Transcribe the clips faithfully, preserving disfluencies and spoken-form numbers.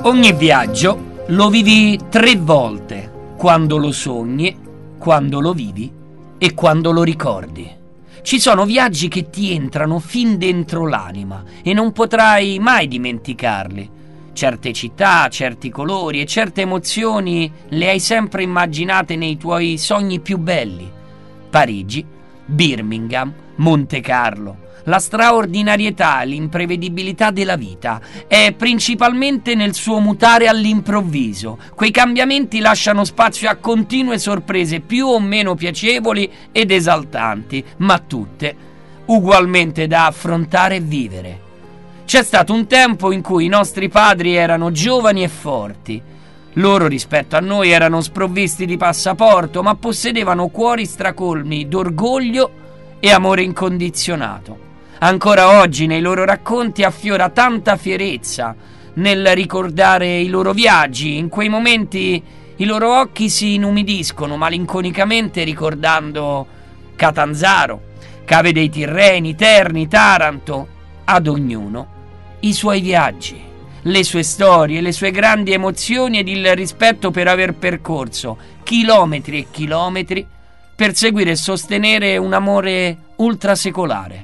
Ogni viaggio lo vivi tre volte, quando lo sogni, quando lo vivi e quando lo ricordi. Ci sono viaggi che ti entrano fin dentro l'anima e non potrai mai dimenticarli. Certe città, certi colori e certe emozioni le hai sempre immaginate nei tuoi sogni più belli. Parigi, Birmingham, Monte Carlo. La straordinarietà, l'imprevedibilità della vita è principalmente nel suo mutare all'improvviso. Quei cambiamenti lasciano spazio a continue sorprese più o meno piacevoli ed esaltanti, ma tutte ugualmente da affrontare e vivere. C'è stato un tempo in cui i nostri padri erano giovani e forti. Loro rispetto a noi erano sprovvisti di passaporto, ma possedevano cuori stracolmi d'orgoglio e amore incondizionato. Ancora oggi nei loro racconti affiora tanta fierezza nel ricordare i loro viaggi. In quei momenti i loro occhi si inumidiscono malinconicamente ricordando Catanzaro, Cave dei Tirreni, Terni, Taranto. Ad ognuno i suoi viaggi, le sue storie, le sue grandi emozioni ed il rispetto per aver percorso chilometri e chilometri per seguire e sostenere un amore ultrasecolare.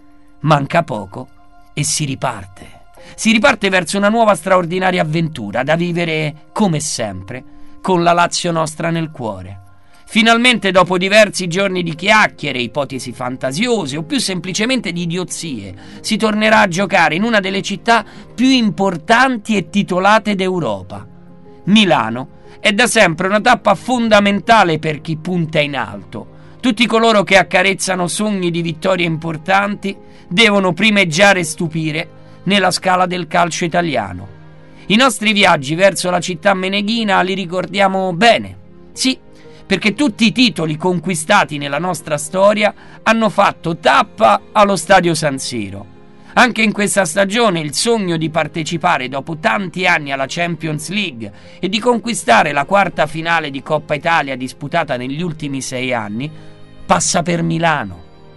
Manca poco e si riparte. Si riparte verso una nuova straordinaria avventura da vivere, come sempre, con la Lazio nostra nel cuore. Finalmente, dopo diversi giorni di chiacchiere, ipotesi fantasiose o più semplicemente di idiozie, si tornerà a giocare in una delle città più importanti e titolate d'Europa. Milano è da sempre una tappa fondamentale per chi punta in alto. Tutti coloro che accarezzano sogni di vittorie importanti devono primeggiare e stupire nella scala del calcio italiano. I nostri viaggi verso la città meneghina li ricordiamo bene. Sì, perché tutti i titoli conquistati nella nostra storia hanno fatto tappa allo Stadio San Siro. Anche in questa stagione il sogno di partecipare dopo tanti anni alla Champions League e di conquistare la quarta finale di Coppa Italia disputata negli ultimi sei anni passa per Milano.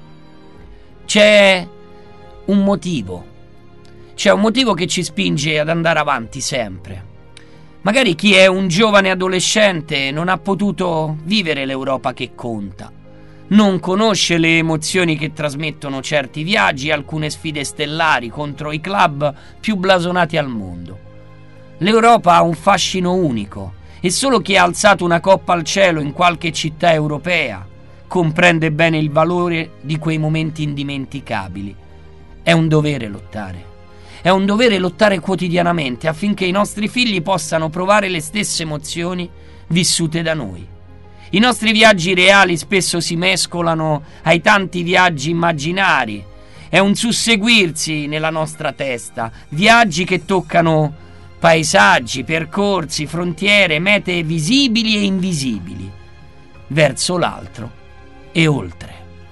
C'è un motivo. C'è un motivo che ci spinge ad andare avanti sempre. Magari chi è un giovane adolescente non ha potuto vivere l'Europa che conta. Non conosce le emozioni che trasmettono certi viaggi e alcune sfide stellari contro i club più blasonati al mondo. L'Europa ha un fascino unico e solo chi ha alzato una coppa al cielo in qualche città europea comprende bene il valore di quei momenti indimenticabili. È un dovere lottare. È un dovere lottare quotidianamente affinché i nostri figli possano provare le stesse emozioni vissute da noi. I nostri viaggi reali spesso si mescolano ai tanti viaggi immaginari. È un susseguirsi nella nostra testa, viaggi che toccano paesaggi, percorsi, frontiere, mete visibili e invisibili, verso l'altro e oltre.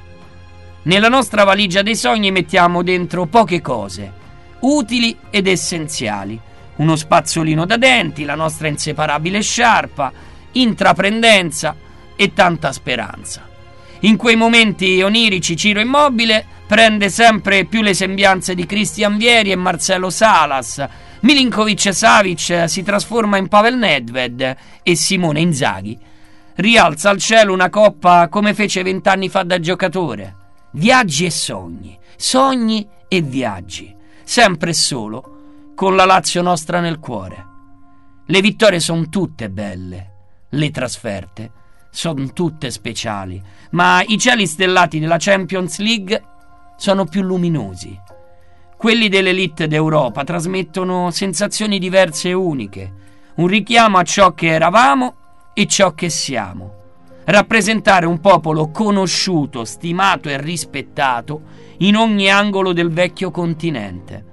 Nella nostra valigia dei sogni mettiamo dentro poche cose, utili ed essenziali. Uno spazzolino da denti, la nostra inseparabile sciarpa, intraprendenza e tanta speranza. In quei momenti onirici Ciro Immobile prende sempre più le sembianze di Christian Vieri e Marcelo Salas. Milinkovic-Savic si trasforma in Pavel Nedved e Simone Inzaghi rialza al cielo una coppa come fece vent'anni fa da giocatore. Viaggi e sogni, sogni e viaggi, sempre e solo con la Lazio nostra nel cuore. Le vittorie sono tutte belle, le trasferte sono tutte speciali, ma i cieli stellati della Champions League sono più luminosi. Quelli dell'elite d'Europa trasmettono sensazioni diverse e uniche, un richiamo a ciò che eravamo e ciò che siamo. Rappresentare un popolo conosciuto, stimato e rispettato in ogni angolo del vecchio continente.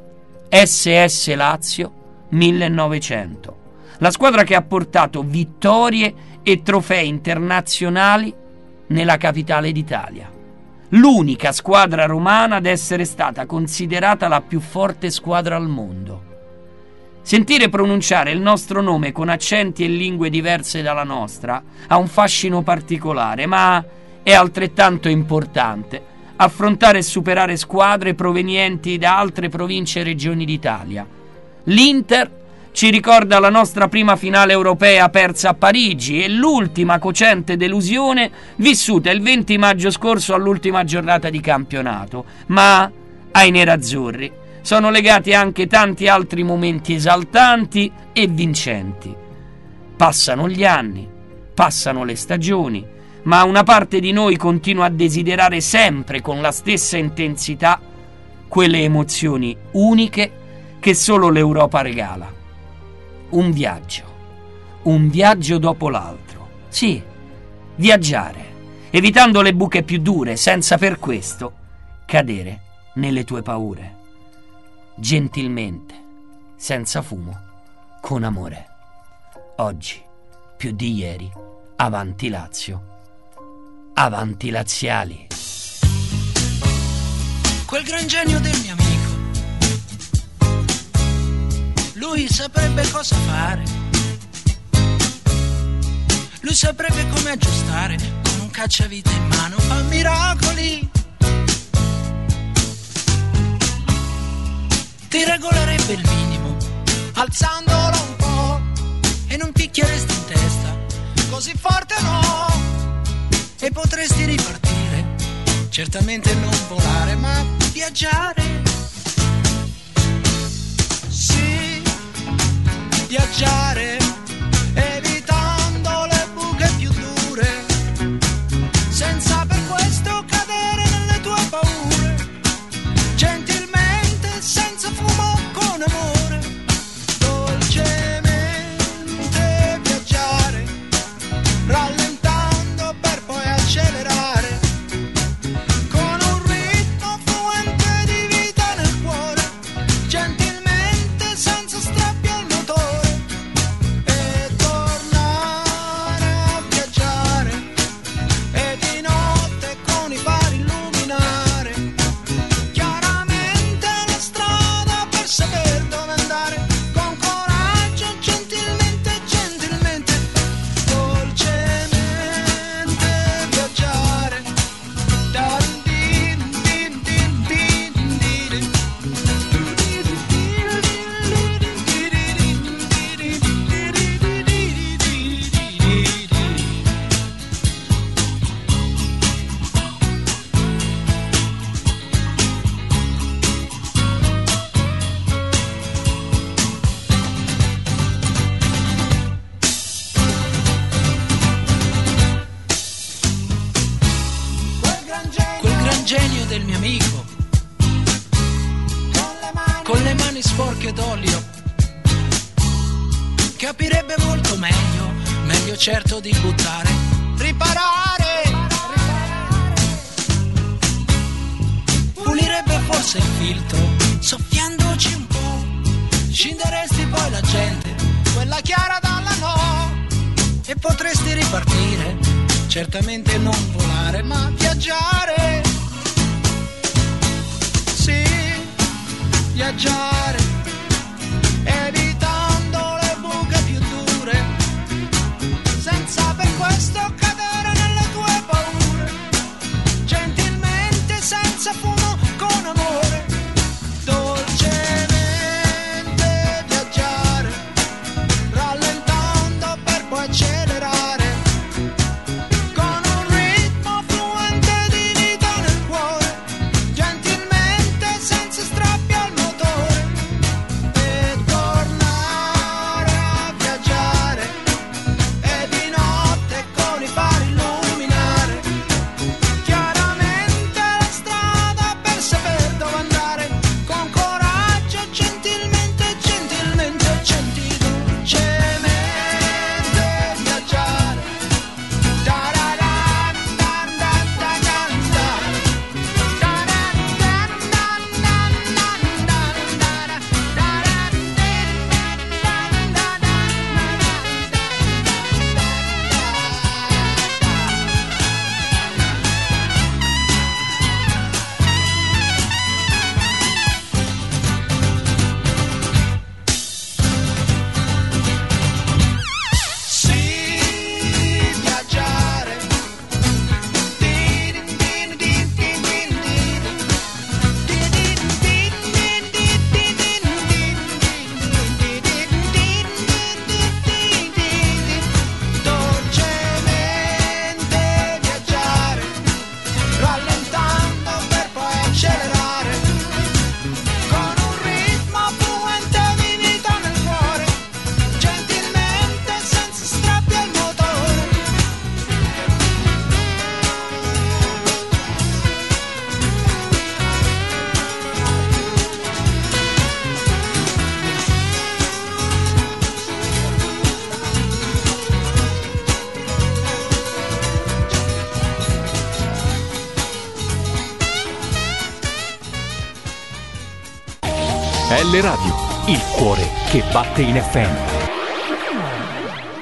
S S Lazio millenovecento, la squadra che ha portato vittorie e trofei internazionali nella capitale d'Italia. L'unica squadra romana ad essere stata considerata la più forte squadra al mondo. Sentire pronunciare il nostro nome con accenti e lingue diverse dalla nostra ha un fascino particolare, ma è altrettanto importante affrontare e superare squadre provenienti da altre province e regioni d'Italia. L'Inter ci ricorda la nostra prima finale europea persa a Parigi e l'ultima cocente delusione vissuta il venti maggio scorso all'ultima giornata di campionato. Ma ai nerazzurri sono legati anche tanti altri momenti esaltanti e vincenti. Passano gli anni, passano le stagioni, ma una parte di noi continua a desiderare sempre con la stessa intensità quelle emozioni uniche che solo l'Europa regala. Un viaggio, un viaggio dopo l'altro. Sì, viaggiare, evitando le buche più dure, senza per questo cadere nelle tue paure. Gentilmente, senza fumo, con amore. Oggi, più di ieri, avanti Lazio, avanti laziali. Quel gran genio del mio amico, lui saprebbe cosa fare, lui saprebbe come aggiustare, con un cacciavite in mano fa miracoli, ti regolerebbe il minimo, alzandolo un po', e non picchieresti in testa, così forte no, e potresti ripartire, certamente non volare, ma viaggiare. Sì, viaggiare, evitando le buche più dure, senza per questo cadere nelle tue paure, gentilmente, senza fumo, con amore, dolcemente viaggiare, rallentando per poi accelerare, con un ritmo fluente di vita nel cuore, gentilmente, senza strappi al motore, e tornare a viaggiare, e di notte con i fari illuminare chiaramente la strada per saper dove andare, con coraggio, gentilmente, gentilmente, dolcemente viaggiare. Darin din din din din din. Quel gran genio del mio amico, con le mani sporche d'olio, capirebbe molto meglio, meglio certo di buttare, riparare, pulirebbe forse il filtro, soffiandoci un po', scinderesti poi la gente, quella chiara dalla no, e potresti ripartire, certamente non volare, ma viaggiare. Sì, viaggiare, evitando le buche più dure, senza per questo cadere nelle tue paure, gentilmente, senza fumo, con amore, dolcemente viaggiare, rallentando per poi accelerare, con un ritmo fluente di vita nel cuore, gentilmente, senza strappi al motore, R P L Radio, il cuore che batte in F M.